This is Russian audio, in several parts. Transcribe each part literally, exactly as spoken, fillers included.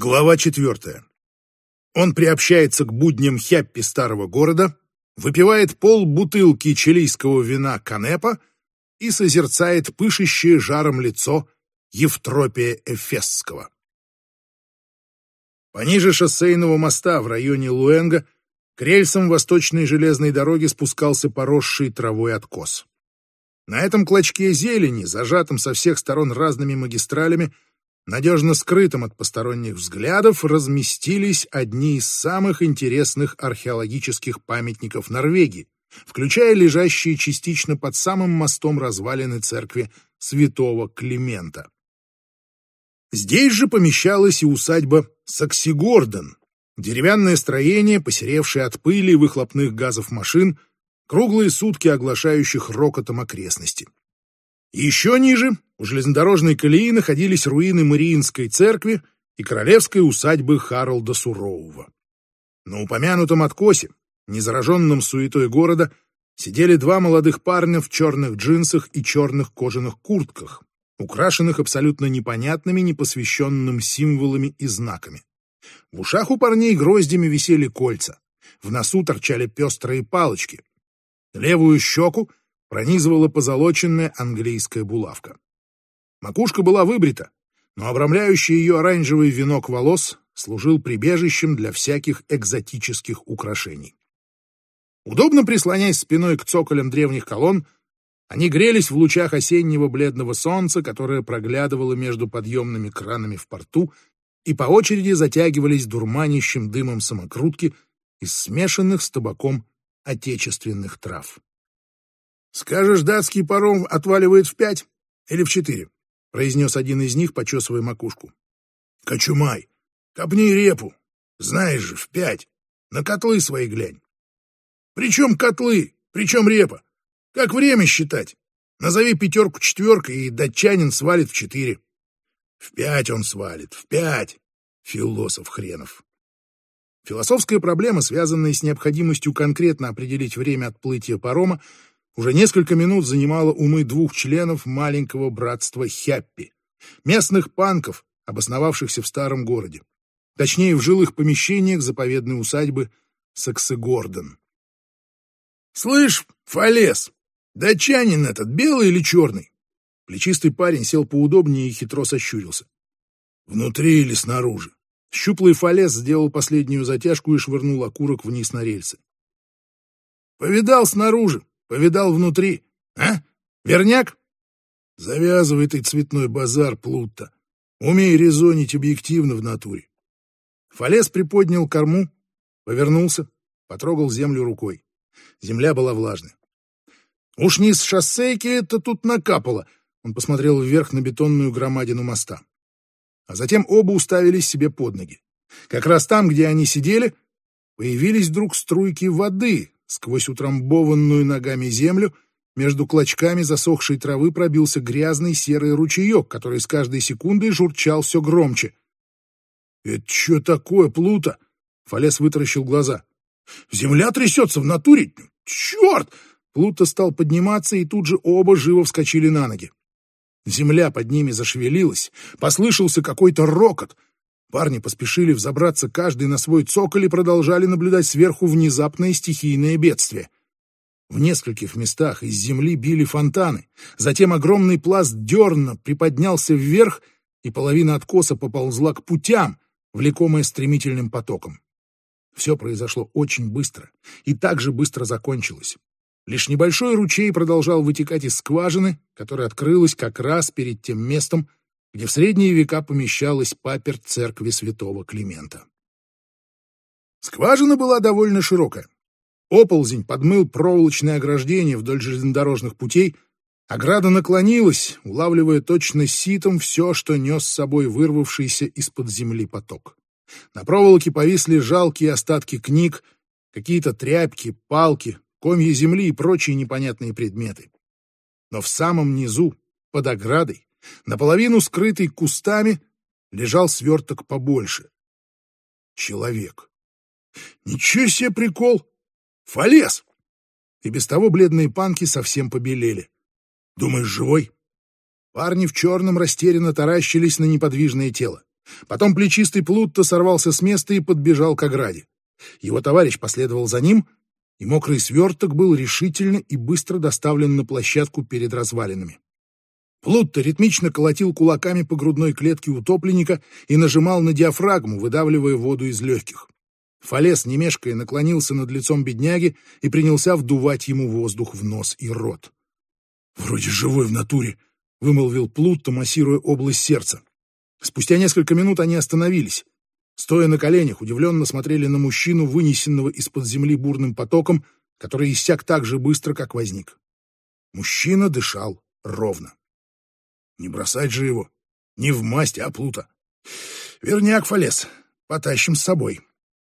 Глава четвертая. Он приобщается к будням хяппи старого города, выпивает полбутылки чилийского вина канепа и созерцает пышущее жаром лицо Евтропия Эфесского. Пониже шоссейного моста в районе Луэнга к рельсам восточной железной дороги спускался поросший травой откос. На этом клочке зелени, зажатом со всех сторон разными магистралями, надежно скрытым от посторонних взглядов, разместились одни из самых интересных археологических памятников Норвегии, включая лежащие частично под самым мостом развалины церкви святого Климента. Здесь же помещалась и усадьба Саксигорден, деревянное строение, посеревшее от пыли и выхлопных газов машин, круглые сутки оглашающих рокотом окрестности. Еще ниже, у железнодорожной колеи, находились руины Мариинской церкви и королевской усадьбы Харалда Сурового. На упомянутом откосе, не зараженном суетой города, сидели два молодых парня в черных джинсах и черных кожаных куртках, украшенных абсолютно непонятными, непосвященным символами и знаками. В ушах у парней гроздями висели кольца, в носу торчали пестрые палочки. Левую щеку пронизывала позолоченная английская булавка. Макушка была выбрита, но обрамляющий ее оранжевый венок волос служил прибежищем для всяких экзотических украшений. Удобно прислоняясь спиной к цоколям древних колонн, они грелись в лучах осеннего бледного солнца, которое проглядывало между подъемными кранами в порту, и по очереди затягивались дурманящим дымом самокрутки из смешанных с табаком отечественных трав. «Скажешь, датский паром отваливает в пять или в четыре?» — произнес один из них, почесывая макушку. «Кочумай, копни репу. Знаешь же, в пять. На котлы свои глянь». «Причем котлы? Причем репа? Как время считать? Назови пятерку четверкой, и датчанин свалит в четыре». «В пять он свалит, в пять. Философ хренов». Философская проблема, связанная с необходимостью конкретно определить время отплытия парома, уже несколько минут занимала умы двух членов маленького братства Хяппи, местных панков, обосновавшихся в старом городе, точнее, в жилых помещениях заповедной усадьбы Саксигорден. «Слышь, Фалес, датчанин этот белый или черный?» Плечистый парень сел поудобнее и хитро сощурился. «Внутри или снаружи?» Щуплый Фалес сделал последнюю затяжку и швырнул окурок вниз на рельсы. «Повидал снаружи, повидал внутри. А? Верняк?» «Завязывай ты цветной базар, Плутта. Умей резонить объективно в натуре». Фалес приподнял корму, повернулся, потрогал землю рукой. Земля была влажной. «Уж не с шоссейки это тут накапало», — он посмотрел вверх на бетонную громадину моста. А затем оба уставились себе под ноги. Как раз там, где они сидели, появились вдруг струйки воды. Сквозь утрамбованную ногами землю между клочками засохшей травы пробился грязный серый ручеек, который с каждой секундой журчал все громче. «Это что такое, Плута?» — Фалес вытаращил глаза. «Земля трясется в натуре! Черт!» Плута стал подниматься, и тут же оба живо вскочили на ноги. Земля под ними зашевелилась, послышался какой-то рокот. Парни поспешили взобраться каждый на свой цоколь и продолжали наблюдать сверху внезапное стихийное бедствие. В нескольких местах из земли били фонтаны, затем огромный пласт дерна приподнялся вверх, и половина откоса поползла к путям, влекомая стремительным потоком. Все произошло очень быстро, и так же быстро закончилось. Лишь небольшой ручей продолжал вытекать из скважины, которая открылась как раз перед тем местом, где в средние века помещалась паперть церкви святого Климента. Скважина была довольно широкая. Оползень подмыл проволочное ограждение вдоль железнодорожных путей, ограда наклонилась, улавливая точно ситом все, что нес с собой вырвавшийся из-под земли поток. На проволоке повисли жалкие остатки книг, какие-то тряпки, палки, комья земли и прочие непонятные предметы. Но в самом низу, под оградой, наполовину скрытый кустами, лежал сверток побольше. Человек. Ничего себе прикол! Фалес! И без того бледные панки совсем побелели. Думаешь, живой? Парни в черном растерянно таращились на неподвижное тело. Потом плечистый Плутто сорвался с места и подбежал к ограде. Его товарищ последовал за ним, и мокрый сверток был решительно и быстро доставлен на площадку перед развалинами. Плутто ритмично колотил кулаками по грудной клетке утопленника и нажимал на диафрагму, выдавливая воду из легких. Фалес, не мешкая, наклонился над лицом бедняги и принялся вдувать ему воздух в нос и рот. «Вроде живой в натуре», — вымолвил Плутто, массируя область сердца. Спустя несколько минут они остановились. Стоя на коленях, удивленно смотрели на мужчину, вынесенного из-под земли бурным потоком, который иссяк так же быстро, как возник. Мужчина дышал ровно. Не бросать же его. Не в масть, а Плуто. Верняк, Фалес. Потащим с собой.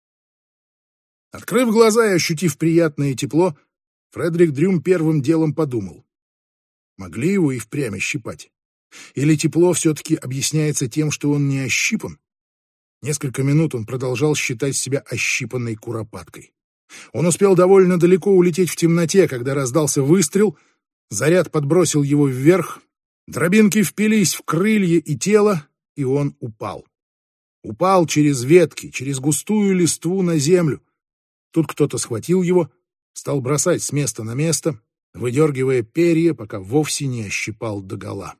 Открыв глаза и ощутив приятное тепло, Фредерик Дрюм первым делом подумал. Могли его и впрямь ощипать? Или тепло все-таки объясняется тем, что он не ощипан? Несколько минут он продолжал считать себя ощипанной куропаткой. Он успел довольно далеко улететь в темноте, когда раздался выстрел, заряд подбросил его вверх, дробинки впились в крылья и тело, и он упал. Упал через ветки, через густую листву на землю. Тут кто-то схватил его, стал бросать с места на место, выдергивая перья, пока вовсе не ощипал догола.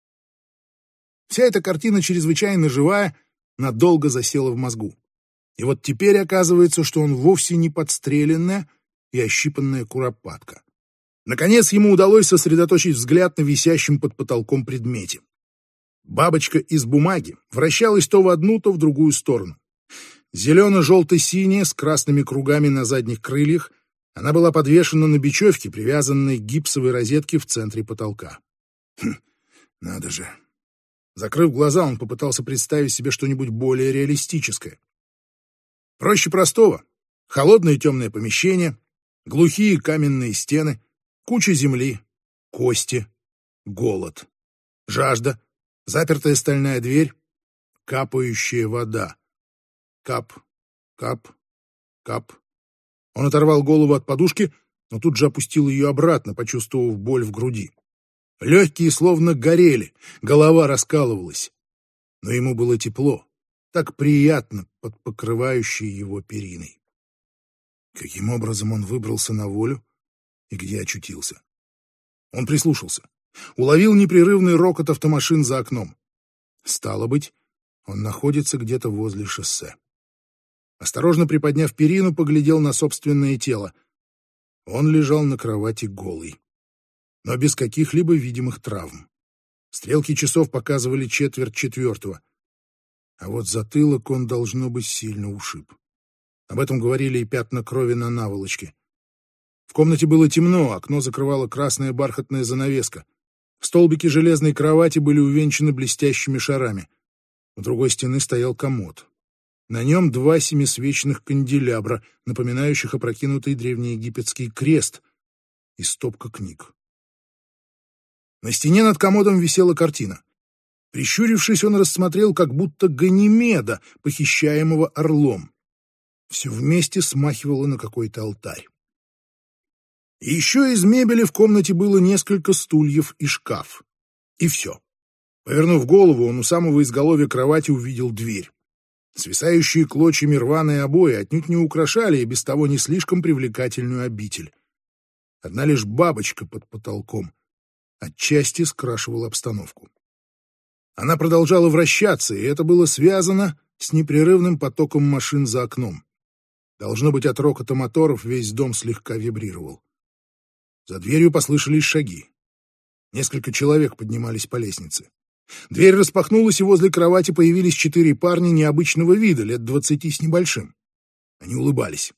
Вся эта картина чрезвычайно живая, надолго засела в мозгу. И вот теперь оказывается, что он вовсе не подстреленная и ощипанная куропатка. Наконец ему удалось сосредоточить взгляд на висящем под потолком предмете. Бабочка из бумаги вращалась то в одну, то в другую сторону. Зелено-желто-синяя, с красными кругами на задних крыльях, она была подвешена на бечевке, привязанной к гипсовой розетке в центре потолка. Хм, надо же. Закрыв глаза, он попытался представить себе что-нибудь более реалистическое. Проще простого. Холодное темное помещение, глухие каменные стены, куча земли, кости, голод, жажда, запертая стальная дверь, капающая вода. Кап, кап, кап. Он оторвал голову от подушки, но тут же опустил ее обратно, почувствовав боль в груди. Легкие словно горели, голова раскалывалась. Но ему было тепло, так приятно под покрывающей его периной. Каким образом он выбрался на волю и где очутился? Он прислушался, уловил непрерывный рокот автомашин за окном. Стало быть, он находится где-то возле шоссе. Осторожно приподняв перину, поглядел на собственное тело. Он лежал на кровати голый, но без каких-либо видимых травм. Стрелки часов показывали четверть четвертого. А вот затылок он, должно быть, сильно ушиб. Об этом говорили и пятна крови на наволочке. В комнате было темно, окно закрывала красная бархатная занавеска. Столбики железной кровати были увенчаны блестящими шарами. У другой стены стоял комод. На нем два семисвечных канделябра, напоминающих опрокинутый древнеегипетский крест, и стопка книг. На стене над комодом висела картина. Прищурившись, он рассмотрел как будто Ганимеда, похищаемого орлом. Все вместе смахивало на какой-то алтарь. И еще из мебели в комнате было несколько стульев и шкаф. И все. Повернув голову, он у самого изголовья кровати увидел дверь. Свисающие клочьями рваные обои отнюдь не украшали и без того не слишком привлекательную обитель. Одна лишь бабочка под потолком отчасти скрашивала обстановку. Она продолжала вращаться, и это было связано с непрерывным потоком машин за окном. Должно быть, от рокота моторов весь дом слегка вибрировал. За дверью послышались шаги. Несколько человек поднимались по лестнице. Дверь распахнулась, и возле кровати появились четыре парня необычного вида, лет двадцати с небольшим. Они улыбались.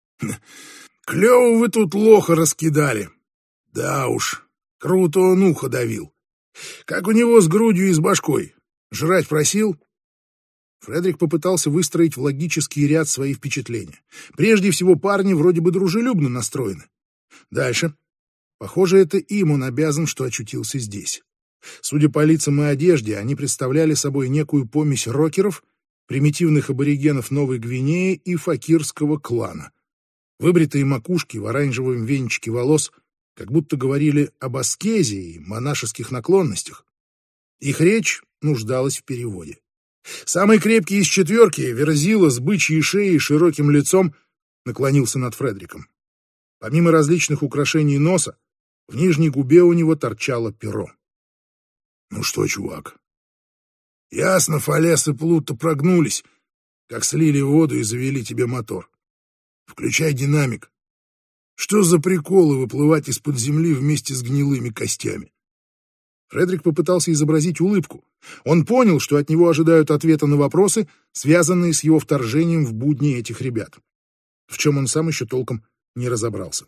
«Клево вы тут лоха раскидали. Да уж, круто он ухо давил. Как у него с грудью и с башкой? Жрать просил?» Фредерик попытался выстроить в логический ряд свои впечатления. Прежде всего, парни вроде бы дружелюбно настроены. Дальше. Похоже, это им он обязан, что очутился здесь. Судя по лицам и одежде, они представляли собой некую помесь рокеров, примитивных аборигенов Новой Гвинеи и факирского клана. Выбритые макушки в оранжевом венчике волос как будто говорили об аскезе и монашеских наклонностях. Их речь нуждалась в переводе. Самый крепкий из четверки, Верзила с бычьей шеей и широким лицом, наклонился над Фредриком. Помимо различных украшений носа, в нижней губе у него торчало перо. «Ну что, чувак, ясно, Фалес и Плуто прогнулись, как слили воду и завели тебе мотор. Включай динамик. Что за приколы выплывать из-под земли вместе с гнилыми костями?» Фредрик попытался изобразить улыбку. Он понял, что от него ожидают ответа на вопросы, связанные с его вторжением в будни этих ребят, в чем он сам еще толком не разобрался.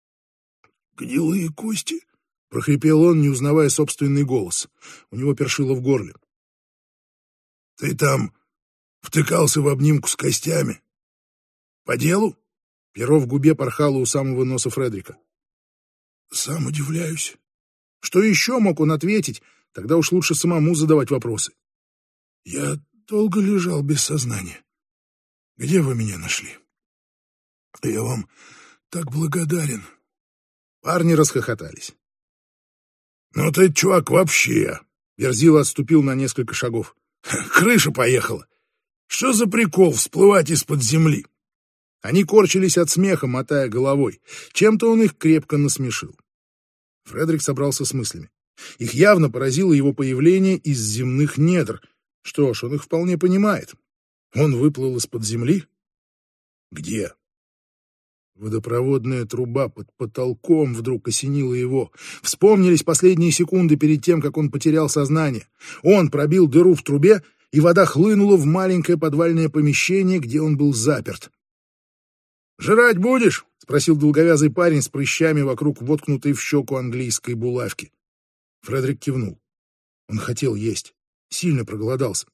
«Гнилые кости?» — прохрипел он, не узнавая собственный голос. У него першило в горле. «Ты там втыкался в обнимку с костями? По делу?» Перо в губе порхало у самого носа Фредрика. «Сам удивляюсь». Что еще мог он ответить? Тогда уж лучше самому задавать вопросы. «Я долго лежал без сознания. Где вы меня нашли? Я вам так благодарен». Парни расхохотались. «Ну ты, чувак, вообще!» Верзила отступил на несколько шагов. «Крыша поехала! Что за прикол всплывать из-под земли?» Они корчились от смеха, мотая головой. Чем-то он их крепко насмешил. Фредрик собрался с мыслями. Их явно поразило его появление из земных недр. Что ж, он их вполне понимает. Он выплыл из-под земли? Где? Водопроводная труба под потолком вдруг осенила его. Вспомнились последние секунды перед тем, как он потерял сознание. Он пробил дыру в трубе, и вода хлынула в маленькое подвальное помещение, где он был заперт. «Жрать будешь?» — спросил долговязый парень с прыщами вокруг воткнутой в щеку английской булавки. Фредрик кивнул. Он хотел есть. Сильно проголодался.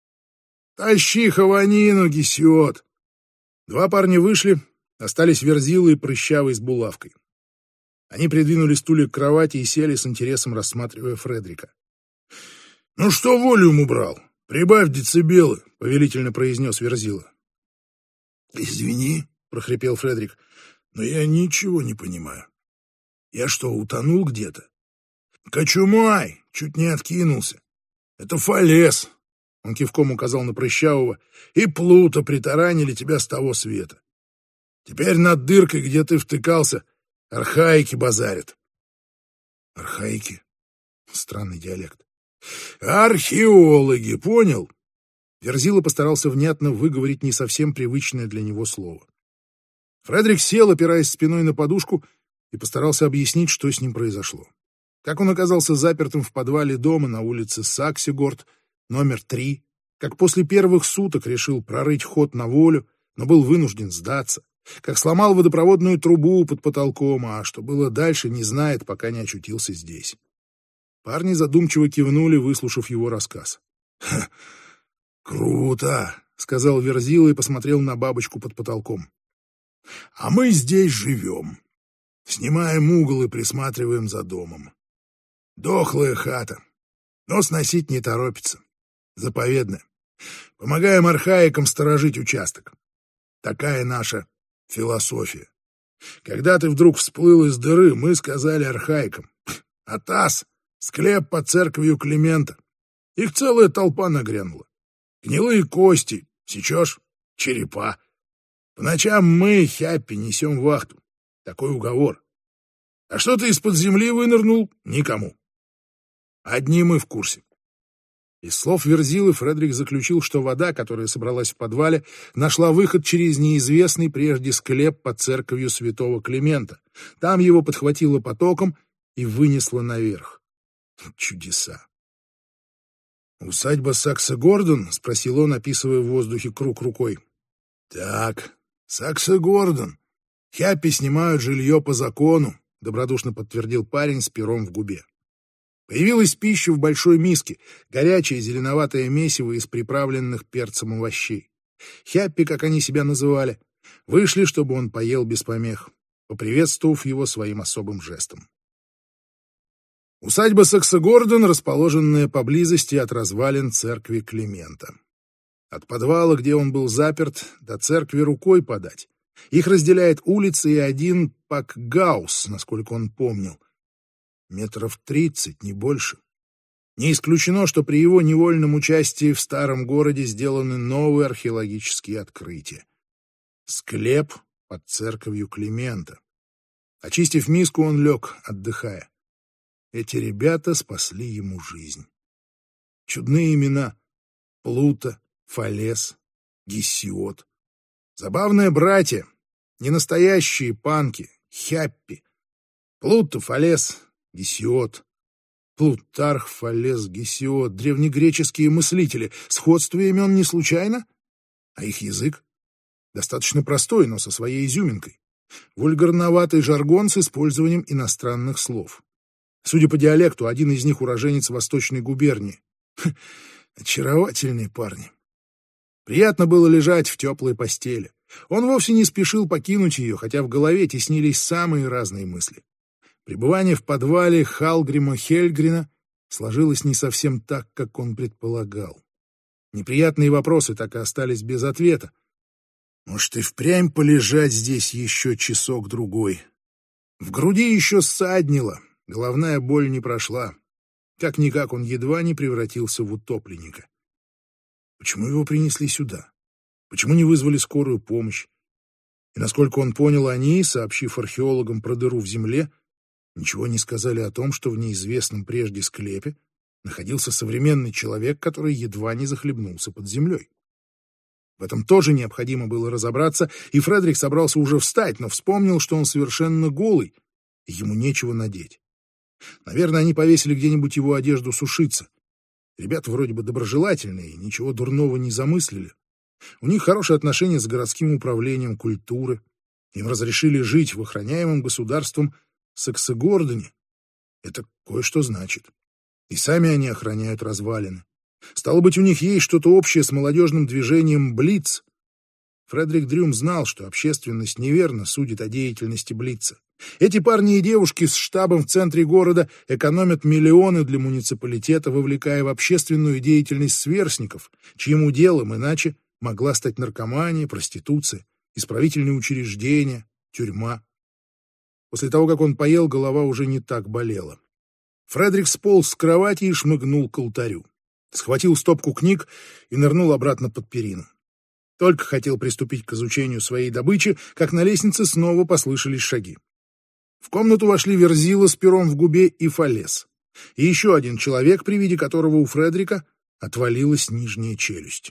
«Тащи хаванину, гесиот!» Два парня вышли, остались Верзила и Прыщавый с булавкой. Они придвинули стулья к кровати и сели с интересом, рассматривая Фредрика. «Ну что волюм убрал? Прибавь децибелы», — повелительно произнес Верзила. «Извини», — прохрипел Фредрик, — «но я ничего не понимаю. Я что, утонул где-то?» «Кочумай!» — чуть не откинулся. «Это Фалес!» — он кивком указал на Прыщавого. «И Плуто притаранили тебя с того света. Теперь над дыркой, где ты втыкался, архаики базарят». «Архаики?» — странный диалект. «Археологи, понял?» Верзила постарался внятно выговорить не совсем привычное для него слово. Фредрик сел, опираясь спиной на подушку, и постарался объяснить, что с ним произошло. Как он оказался запертым в подвале дома на улице Саксигорд, номер три, как после первых суток решил прорыть ход на волю, но был вынужден сдаться, как сломал водопроводную трубу под потолком, а что было дальше, не знает, пока не очутился здесь. Парни задумчиво кивнули, выслушав его рассказ. «Круто!» — сказал Верзила и посмотрел на бабочку под потолком. «А мы здесь живем. Снимаем угол и присматриваем за домом. Дохлая хата, но сносить не торопится. Заповедная. Помогаем архаикам сторожить участок. Такая наша философия. Когда ты вдруг всплыл из дыры, мы сказали архаикам: Атас, склеп под церковью Климента. Их целая толпа нагрянула. Гнилые кости, сечешь, черепа. По ночам мы, Хяппи, несем вахту. Такой уговор. А что ты из-под земли вынырнул? Никому. Одни мы в курсе». Из слов Верзилы Фредрик заключил, что вода, которая собралась в подвале, нашла выход через неизвестный прежде склеп под церковью святого Климента. Там его подхватило потоком и вынесло наверх. Чудеса. «Усадьба Сакса-Гордон?» — спросил он, описывая в воздухе круг рукой. «Так, Сакса-Гордон. Хяппи снимают жилье по закону», — добродушно подтвердил парень с пером в губе. Появилась пища в большой миске, горячее зеленоватое месиво из приправленных перцем овощей. Хяппи, как они себя называли, вышли, чтобы он поел без помех, поприветствовав его своим особым жестом. Усадьба Сакса-Гордон, расположенная поблизости от развалин церкви Климента. От подвала, где он был заперт, до церкви рукой подать. Их разделяет улица и один пакгаус, насколько он помнил. Метров тридцать, не больше. Не исключено, что при его невольном участии в старом городе сделаны новые археологические открытия. Склеп под церковью Климента. Очистив миску, он лег, отдыхая. Эти ребята спасли ему жизнь. Чудные имена: Плута, Фалес, Гесиод. Забавные братья, ненастоящие панки, хяппи. Плута, Фалес, Гесиод. Плутарх, Фалес, Гесиод, древнегреческие мыслители. Сходство имен не случайно? А их язык? Достаточно простой, но со своей изюминкой. Вульгарноватый жаргон с использованием иностранных слов. Судя по диалекту, один из них уроженец Восточной губернии. Ха, очаровательные парни. Приятно было лежать в теплой постели. Он вовсе не спешил покинуть ее, хотя в голове теснились самые разные мысли. Пребывание в подвале Халгрима Хельгрина сложилось не совсем так, как он предполагал. Неприятные вопросы так и остались без ответа. Может, и впрямь полежать здесь еще часок-другой. В груди еще ссаднило, головная боль не прошла. Как-никак он едва не превратился в утопленника. Почему его принесли сюда? Почему не вызвали скорую помощь? И, насколько он понял, они, сообщив археологам про дыру в земле, ничего не сказали о том, что в неизвестном прежде склепе находился современный человек, который едва не захлебнулся под землей. В этом тоже необходимо было разобраться, и Фредерик собрался уже встать, но вспомнил, что он совершенно голый, и ему нечего надеть. Наверное, они повесили где-нибудь его одежду сушиться. Ребята вроде бы доброжелательные, ничего дурного не замыслили. У них хорошие отношения с городским управлением культуры. Им разрешили жить в охраняемом государством Саксогордоне. Это кое-что значит. И сами они охраняют развалины. Стало быть, у них есть что-то общее с молодежным движением «Блиц». Фредерик Дрюм знал, что общественность неверно судит о деятельности Блица. Эти парни и девушки с штабом в центре города экономят миллионы для муниципалитета, вовлекая в общественную деятельность сверстников, чьим уделом иначе могла стать наркомания, проституция, исправительные учреждения, тюрьма. После того, как он поел, голова уже не так болела. Фредерик сполз с кровати и шмыгнул к алтарю. Схватил стопку книг и нырнул обратно под перину. Только хотел приступить к изучению своей добычи, как на лестнице снова послышались шаги. В комнату вошли Верзила с пером в губе и Фалес. И еще один человек, при виде которого у Фредерика отвалилась нижняя челюсть.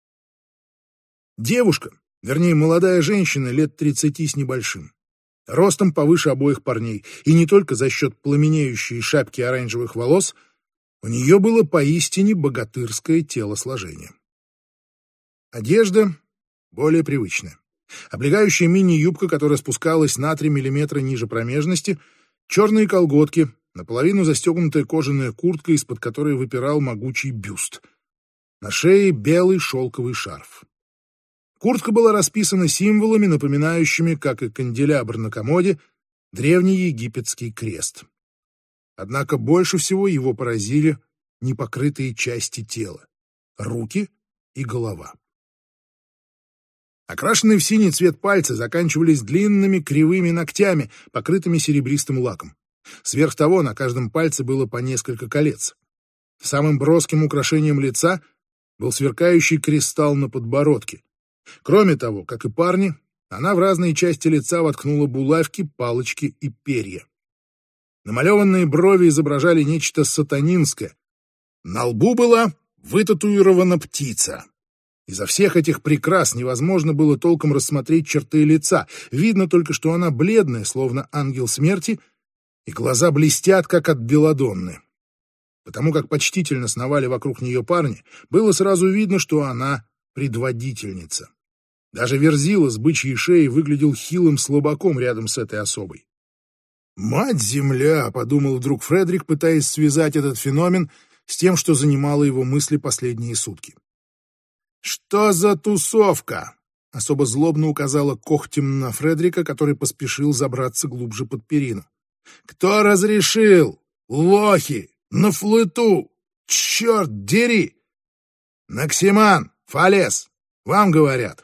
Девушка, вернее, молодая женщина лет тридцати с небольшим. Ростом повыше обоих парней, и не только за счет пламенеющей шапки оранжевых волос, у нее было поистине богатырское телосложение. Одежда более привычная. Облегающая мини-юбка, которая спускалась на три миллиметра ниже промежности, черные колготки, наполовину застегнутая кожаная куртка, из-под которой выпирал могучий бюст. На шее белый шелковый шарф. Куртка была расписана символами, напоминающими, как и канделябр на комоде, древний египетский крест. Однако больше всего его поразили непокрытые части тела — руки и голова. Окрашенные в синий цвет пальцы заканчивались длинными кривыми ногтями, покрытыми серебристым лаком. Сверх того на каждом пальце было по несколько колец. Самым броским украшением лица был сверкающий кристалл на подбородке. Кроме того, как и парни, она в разные части лица воткнула булавки, палочки и перья. Намалеванные брови изображали нечто сатанинское. На лбу была вытатуирована птица. Изо всех этих прикрас невозможно было толком рассмотреть черты лица. Видно только, что она бледная, словно ангел смерти, и глаза блестят, как от белладонны. Потому как почтительно сновали вокруг нее парни, было сразу видно, что она предводительница. Даже Верзила с бычьей шеей выглядел хилым слабаком рядом с этой особой. «Мать-земля!» — подумал вдруг Фредерик, пытаясь связать этот феномен с тем, что занимало его мысли последние сутки. «Что за тусовка?» — особо злобно указала когтем на Фредерика, который поспешил забраться глубже под перину. «Кто разрешил? Лохи! На флыту! Черт дери! Наксиман! Фалес! Вам говорят!»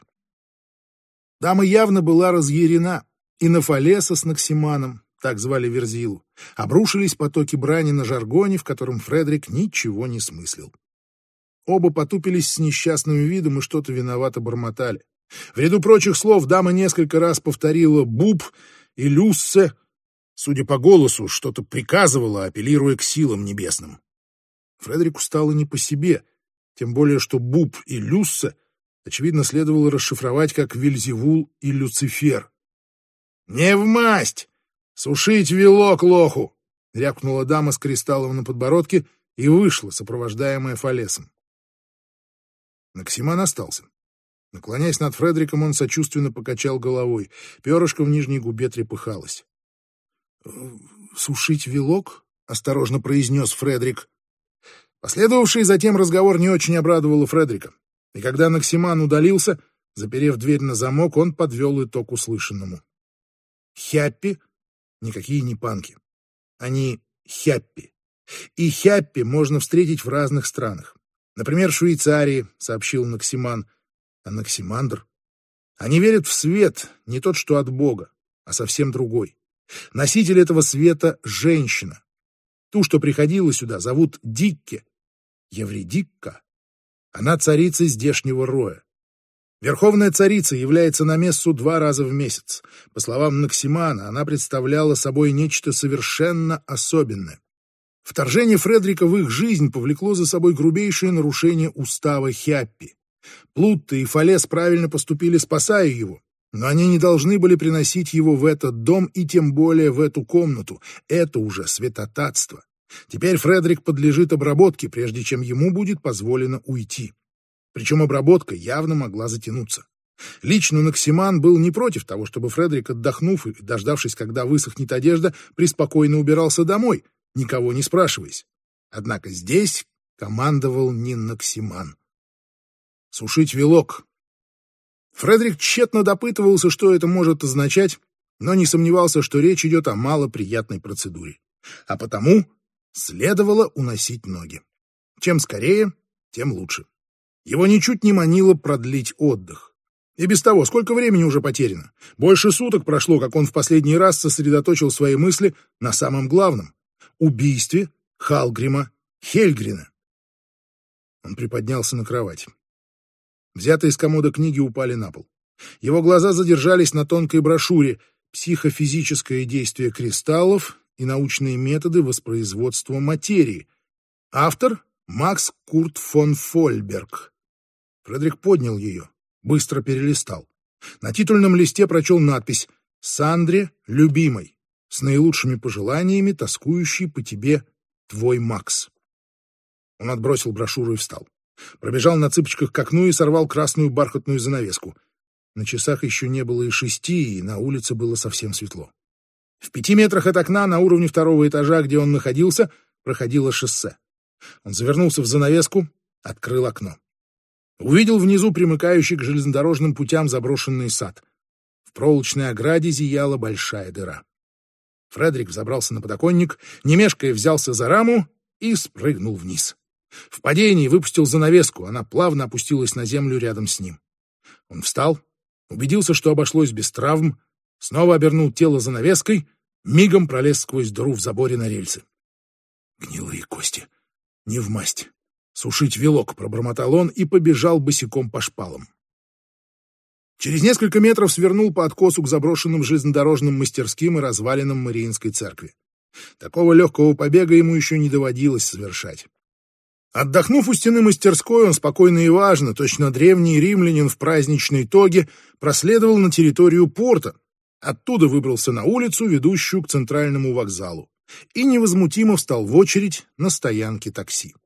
Дама явно была разъярена, и на Фалеса с Наксиманом, так звали Верзилу, Обрушились потоки брани на жаргоне, в котором Фредерик ничего не смыслил. Оба потупились с несчастным видом и что-то виновато бормотали. В ряду прочих слов дама несколько раз повторила «буб» и «люссе». Судя по голосу, что-то приказывала, апеллируя к силам небесным. Фредерику стало не по себе, тем более что «буб» и «люссе» очевидно следовало расшифровать как «Вельзевул» и «Люцифер». «Не вмасть! Сушить вилок лоху!» — рявкнула дама с кристаллом на подбородке и вышла, сопровождаемая Фалесом. Ноксиман остался. Наклоняясь над Фредериком, он сочувственно покачал головой. Перышко в нижней губе трепыхалось. «Сушить вилок?» — осторожно произнес Фредерик. Последовавший затем разговор не очень обрадовал Фредерика. И когда Ноксиман удалился, заперев дверь на замок, он подвел итог услышанному. Хяппи — никакие не панки. Они хяппи. И хяппи можно встретить в разных странах. Например, в Швейцарии, сообщил Ноксиман. А Ноксимандр? Они верят в свет, не тот, что от Бога, а совсем другой. Носитель этого света — женщина. Ту, что приходила сюда, зовут Дикке, Евредикка. Она царица здешнего роя. Верховная царица является на мессу два раза в месяц. По словам Ноксимана, она представляла собой нечто совершенно особенное. Вторжение Фредерика в их жизнь повлекло за собой грубейшее нарушение устава Хяппи. Плутта и Фалес правильно поступили, спасая его, но они не должны были приносить его в этот дом и тем более в эту комнату. Это уже святотатство. Теперь Фредерик подлежит обработке, прежде чем ему будет позволено уйти. Причем обработка явно могла затянуться. Лично Ноксиман был не против того, чтобы Фредерик, отдохнув и дождавшись, когда высохнет одежда, преспокойно убирался домой, никого не спрашиваясь. Однако здесь командовал не Ноксиман. Сушить вилок. Фредерик тщетно допытывался, что это может означать, но не сомневался, что речь идет о малоприятной процедуре. А потому следовало уносить ноги. Чем скорее, тем лучше. Его ничуть не манило продлить отдых. И без того, сколько времени уже потеряно. Больше суток прошло, как он в последний раз сосредоточил свои мысли на самом главном — убийстве Халгрима Хельгрина. Он приподнялся на кровать. Взятые из комода книги упали на пол. Его глаза задержались на тонкой брошюре «Психофизическое действие кристаллов и научные методы воспроизводства материи». Автор — Макс Курт фон Фольберг. Фредерик поднял ее, быстро перелистал. На титульном листе прочел надпись «Сандре, любимой, с наилучшими пожеланиями, тоскующий по тебе твой Макс». Он отбросил брошюру и встал. Пробежал на цыпочках к окну и сорвал красную бархатную занавеску. На часах еще не было и шести, и на улице было совсем светло. В пяти метрах от окна на уровне второго этажа, где он находился, проходило шоссе. Он завернулся в занавеску, открыл окно. Увидел внизу примыкающий к железнодорожным путям заброшенный сад. В проволочной ограде зияла большая дыра. Фредерик взобрался на подоконник, не мешкая взялся за раму и спрыгнул вниз. В падении выпустил занавеску, она плавно опустилась на землю рядом с ним. Он встал, убедился, что обошлось без травм, снова обернул тело занавеской, мигом пролез сквозь дыру в заборе на рельсы. Гнилые кости. Не вмасть. Сушить вилок, пробормотал он и побежал босиком по шпалам. Через несколько метров свернул по откосу к заброшенным железнодорожным мастерским и развалинам Мариинской церкви. Такого легкого побега ему еще не доводилось совершать. Отдохнув у стены мастерской, он спокойно и важно, точно древний римлянин в праздничной тоге, проследовал на территорию порта, оттуда выбрался на улицу, ведущую к центральному вокзалу, и невозмутимо встал в очередь на стоянке такси.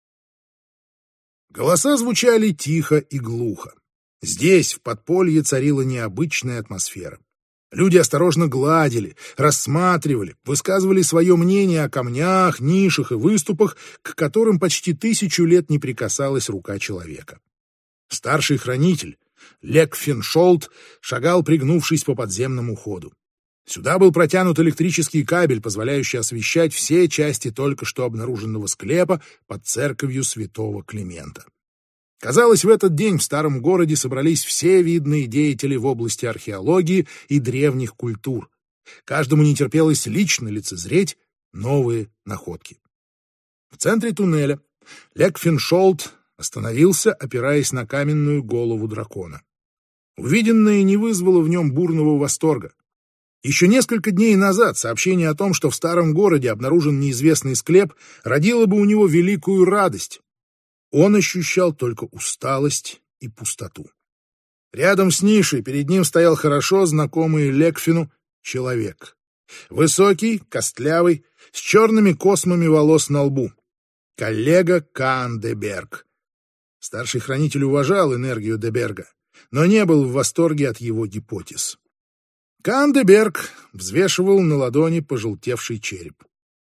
Голоса звучали тихо и глухо. Здесь, в подполье, царила необычная атмосфера. Люди осторожно гладили, рассматривали, высказывали свое мнение о камнях, нишах и выступах, к которым почти тысячу лет не прикасалась рука человека. Старший хранитель, Лек Финшолд, шагал, пригнувшись по подземному ходу. Сюда был протянут электрический кабель, позволяющий освещать все части только что обнаруженного склепа под церковью святого Климента. Казалось, в этот день в старом городе собрались все видные деятели в области археологии и древних культур. Каждому не терпелось лично лицезреть новые находки. В центре туннеля Лекфин Шолд остановился, опираясь на каменную голову дракона. Увиденное не вызвало в нем бурного восторга. Еще несколько дней назад сообщение о том, что в старом городе обнаружен неизвестный склеп, родило бы у него великую радость. Он ощущал только усталость и пустоту. Рядом с нишей перед ним стоял хорошо знакомый Лекфину человек. Высокий, костлявый, с черными космами волос на лбу. Коллега Каан де Берг. Старший хранитель уважал энергию де Берга, но не был в восторге от его гипотез. Каан де Берг взвешивал на ладони пожелтевший череп.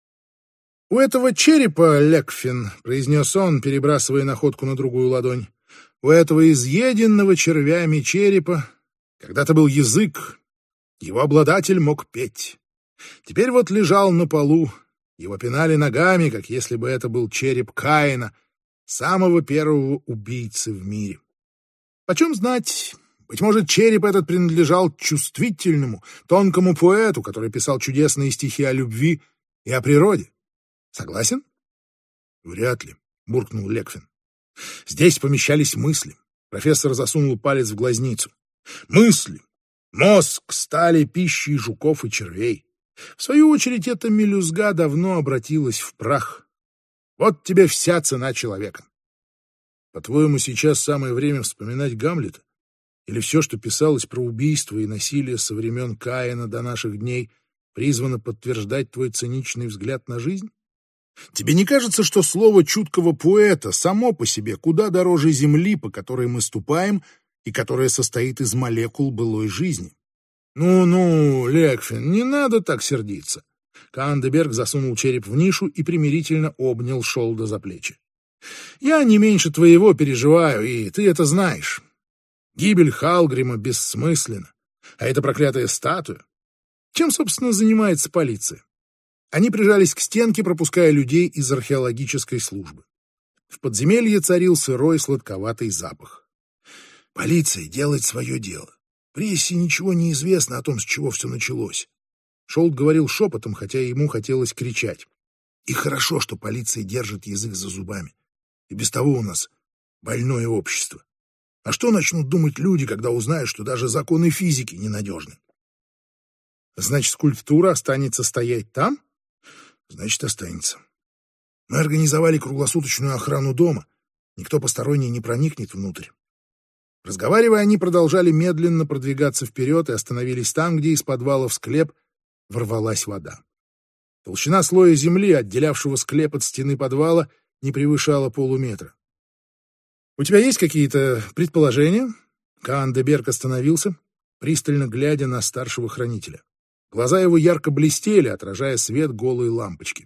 «У этого черепа, Лекфин», — произнес он, перебрасывая находку на другую ладонь, «у этого изъеденного червями черепа когда-то был язык, его обладатель мог петь. Теперь вот лежал на полу, его пинали ногами, как если бы это был череп Каина, самого первого убийцы в мире. Почем знать, быть может, череп этот принадлежал чувствительному, тонкому поэту, который писал чудесные стихи о любви и о природе. Согласен?» «Вряд ли», — буркнул Лекфин. «Здесь помещались мысли». Профессор засунул палец в глазницу. «Мысли! Мозг стали пищей жуков и червей. В свою очередь, эта мелюзга давно обратилась в прах. Вот тебе вся цена человека». «По-твоему, сейчас самое время вспоминать Гамлета? Или все, что писалось про убийство и насилие со времен Каина до наших дней, призвано подтверждать твой циничный взгляд на жизнь? Тебе не кажется, что слово чуткого поэта само по себе куда дороже земли, по которой мы ступаем, и которая состоит из молекул былой жизни?» «Ну-ну, Лекфин, не надо так сердиться». Каан де Берг засунул череп в нишу и примирительно обнял Шолда за плечи. «Я не меньше твоего переживаю, и ты это знаешь. Гибель Халгрима бессмысленна, а эта проклятая статуя. Чем, собственно, занимается полиция?» Они прижались к стенке, пропуская людей из археологической службы. В подземелье царил сырой сладковатый запах. «Полиция делает свое дело. Прессе ничего не известно о том, с чего все началось». Шолд говорил шепотом, хотя ему хотелось кричать. «И хорошо, что полиция держит язык за зубами. И без того у нас больное общество. А что начнут думать люди, когда узнают, что даже законы физики ненадежны?» «Значит, скульптура останется стоять там?» «Значит, останется. Мы организовали круглосуточную охрану дома. Никто посторонний не проникнет внутрь». Разговаривая, они продолжали медленно продвигаться вперед и остановились там, где из подвала в склеп ворвалась вода. Толщина слоя земли, отделявшего склеп от стены подвала, не превышала полуметра. «У тебя есть какие-то предположения?» Каан де Берг остановился, пристально глядя на старшего хранителя. Глаза его ярко блестели, отражая свет голой лампочки.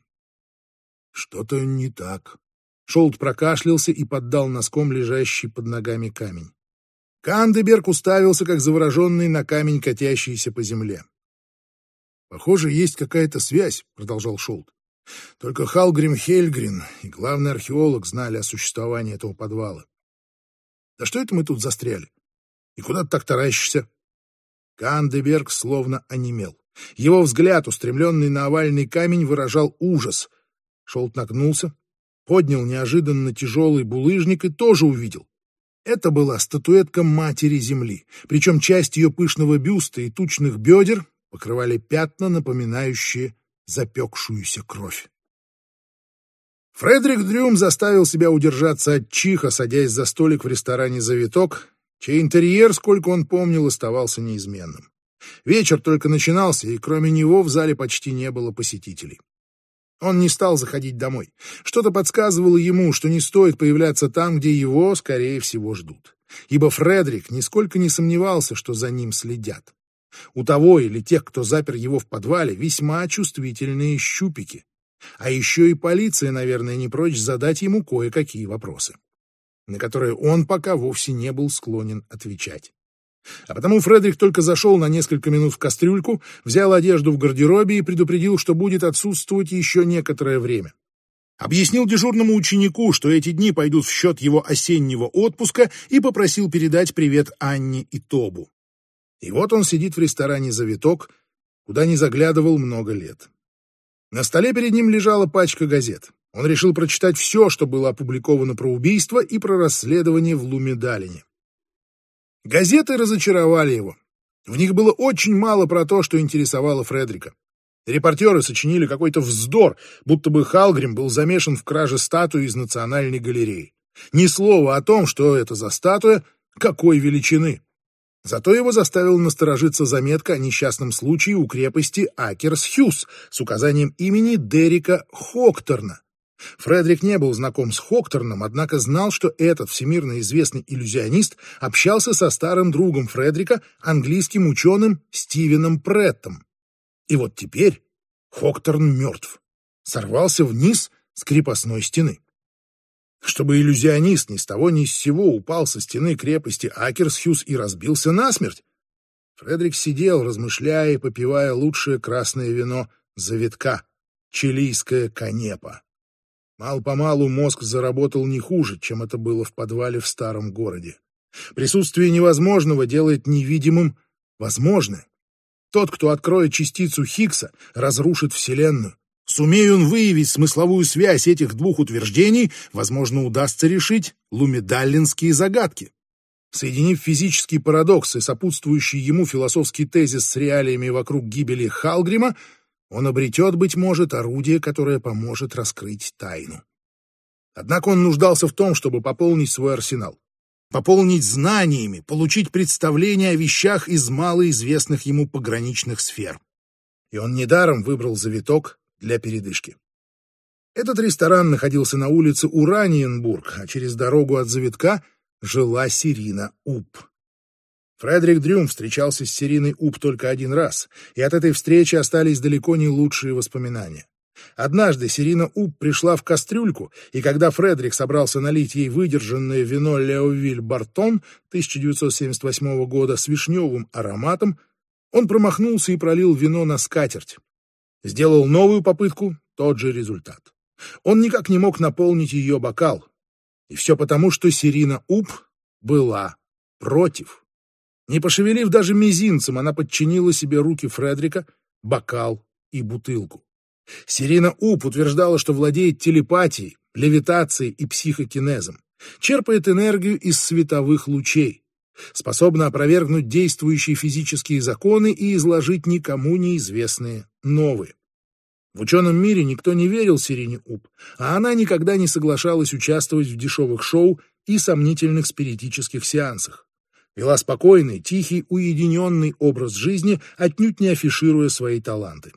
«Что-то не так». Шолд прокашлялся и поддал носком лежащий под ногами камень. Каан де Берг уставился, как завороженный на камень, катящийся по земле. «Похоже, есть какая-то связь», — продолжал Шолд. «Только Халгрим Хельгрин и главный археолог знали о существовании этого подвала. Да что это мы тут застряли? И куда ты так таращишься?» Каан де Берг словно онемел. Его взгляд, устремленный на овальный камень, выражал ужас. Шолд нагнулся, поднял неожиданно тяжелый булыжник и тоже увидел. Это была статуэтка Матери Земли, причем часть ее пышного бюста и тучных бедер покрывали пятна, напоминающие запекшуюся кровь. Фредерик Дрюм заставил себя удержаться от чиха, садясь за столик в ресторане «Завиток», чей интерьер, сколько он помнил, оставался неизменным. Вечер только начинался, и кроме него в зале почти не было посетителей. Он не стал заходить домой. Что-то подсказывало ему, что не стоит появляться там, где его, скорее всего, ждут. Ибо Фредерик нисколько не сомневался, что за ним следят. У того или тех, кто запер его в подвале, весьма чувствительные щупики. А еще и полиция, наверное, не прочь задать ему кое-какие вопросы, на которые он пока вовсе не был склонен отвечать. А потому Фредерик только зашел на несколько минут в кастрюльку, взял одежду в гардеробе и предупредил, что будет отсутствовать еще некоторое время. Объяснил дежурному ученику, что эти дни пойдут в счет его осеннего отпуска, и попросил передать привет Анне и Тобу. И вот он сидит в ресторане «Завиток», куда не заглядывал много лет. На столе перед ним лежала пачка газет. Он решил прочитать все, что было опубликовано про убийство и про расследование в Лумидалине. Газеты разочаровали его. В них было очень мало про то, что интересовало Фредрика. Репортеры сочинили какой-то вздор, будто бы Халгрим был замешан в краже статуи из Национальной галереи. Ни слова о том, что это за статуя, какой величины. Зато его заставила насторожиться заметка о несчастном случае у крепости Акерс-Хьюз с указанием имени Дерека Хокторна. Фредрик не был знаком с Хокторном, однако знал, что этот всемирно известный иллюзионист общался со старым другом Фредрика, английским ученым Стивеном Преттом. И вот теперь Хокторн мертв, сорвался вниз с крепостной стены. Чтобы иллюзионист ни с того ни с сего упал со стены крепости Акерс-Хьюз и разбился насмерть. Фредрик сидел, размышляя и попивая лучшее красное вино завитка, чилийская канепа. Мало-помалу мозг заработал не хуже, чем это было в подвале в старом городе. Присутствие невозможного делает невидимым возможное. Тот, кто откроет частицу Хиггса, разрушит Вселенную. Сумея он выявить смысловую связь этих двух утверждений, возможно, удастся решить лумидаллинские загадки. Соединив физический парадокс и сопутствующий ему философский тезис с реалиями вокруг гибели Халгрима, он обретет, быть может, орудие, которое поможет раскрыть тайну. Однако он нуждался в том, чтобы пополнить свой арсенал. Пополнить знаниями, получить представление о вещах из малоизвестных ему пограничных сфер. И он недаром выбрал завиток для передышки. Этот ресторан находился на улице Ураниенбург, а через дорогу от завитка жила Сирина Уп. Фредерик Дрюм встречался с Сириной Уп только один раз, и от этой встречи остались далеко не лучшие воспоминания. Однажды Сирина Уп пришла в кастрюльку, и когда Фредерик собрался налить ей выдержанное вино Леовиль Бартон тысяча девятьсот семьдесят восьмого года с вишневым ароматом, он промахнулся и пролил вино на скатерть. Сделал новую попытку, тот же результат. Он никак не мог наполнить ее бокал. И все потому, что Сирина Уп была против. Не пошевелив даже мизинцем, она подчинила себе руки Фредрика, бокал и бутылку. Сирина Уп утверждала, что владеет телепатией, левитацией и психокинезом, черпает энергию из световых лучей, способна опровергнуть действующие физические законы и изложить никому неизвестные новые. В ученом мире никто не верил Сирине Уп, а она никогда не соглашалась участвовать в дешевых шоу и сомнительных спиритических сеансах. Вела спокойный, тихий, уединенный образ жизни, отнюдь не афишируя свои таланты.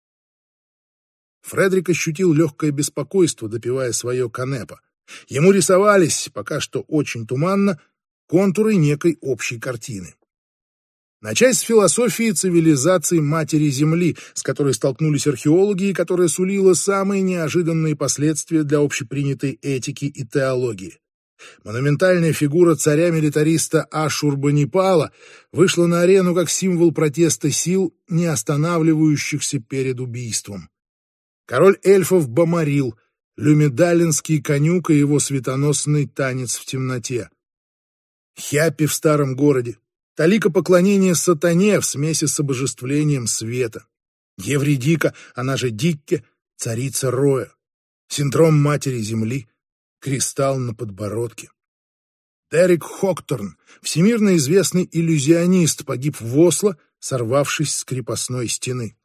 Фредерик ощутил легкое беспокойство, допивая свое канепа. Ему рисовались, пока что очень туманно, контуры некой общей картины. Начать с философии цивилизации Матери Земли, с которой столкнулись археологи и которая сулила самые неожиданные последствия для общепринятой этики и теологии. Монументальная фигура царя-милитариста Ашурбанипала вышла на арену как символ протеста сил, не останавливающихся перед убийством. Король эльфов Бомарил, люмидалинский конюк и его светоносный танец в темноте. Хяппи в старом городе, талика поклонения сатане в смеси с обожествлением света. Евридика, она же Дикке, царица Роя. Синдром Матери Земли, кристалл на подбородке. Дерек Хокторн, всемирно известный иллюзионист, погиб в Осло, сорвавшись с крепостной стены.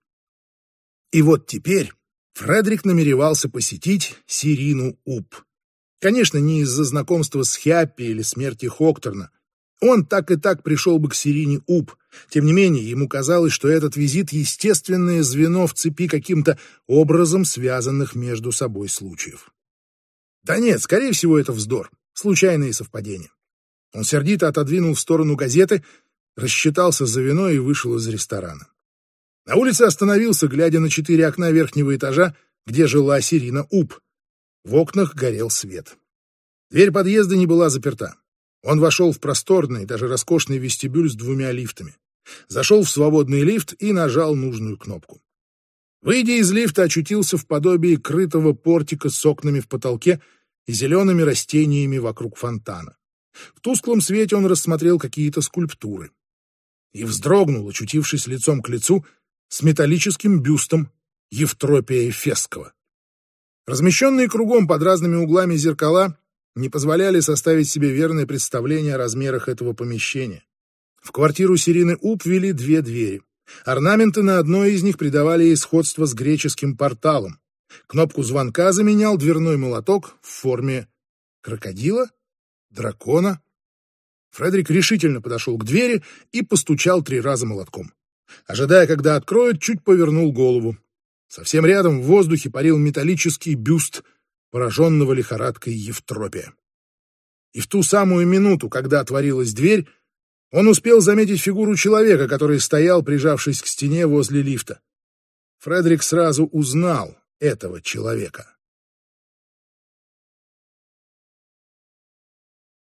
И вот теперь Фредерик намеревался посетить Сирину Уп. Конечно, не из-за знакомства с Хяппи или смерти Хокторна. Он так и так пришел бы к Сирине Уп. Тем не менее, ему казалось, что этот визит — естественное звено в цепи каким-то образом связанных между собой случаев. Да нет, скорее всего, это вздор, случайные совпадения. Он сердито отодвинул в сторону газеты, рассчитался за вино и вышел из ресторана. На улице остановился, глядя на четыре окна верхнего этажа, где жила Сирина Уп. В окнах горел свет. Дверь подъезда не была заперта. Он вошел в просторный, даже роскошный вестибюль с двумя лифтами. Зашел в свободный лифт и нажал нужную кнопку. Выйдя из лифта, очутился в подобии крытого портика с окнами в потолке и зелеными растениями вокруг фонтана. В тусклом свете он рассмотрел какие-то скульптуры. И вздрогнул, очутившись лицом к лицу с металлическим бюстом Евтропия Эфесского. Размещенные кругом под разными углами зеркала не позволяли составить себе верное представление о размерах этого помещения. В квартиру Сирины Уб вели две двери. Орнаменты на одной из них придавали ей сходство с греческим порталом. Кнопку звонка заменял дверной молоток в форме крокодила, дракона. Фредерик решительно подошел к двери и постучал три раза молотком. Ожидая, когда откроют, чуть повернул голову. Совсем рядом в воздухе парил металлический бюст пораженного лихорадкой Евтропия. И в ту самую минуту, когда отворилась дверь, он успел заметить фигуру человека, который стоял, прижавшись к стене возле лифта. Фредерик сразу узнал этого человека.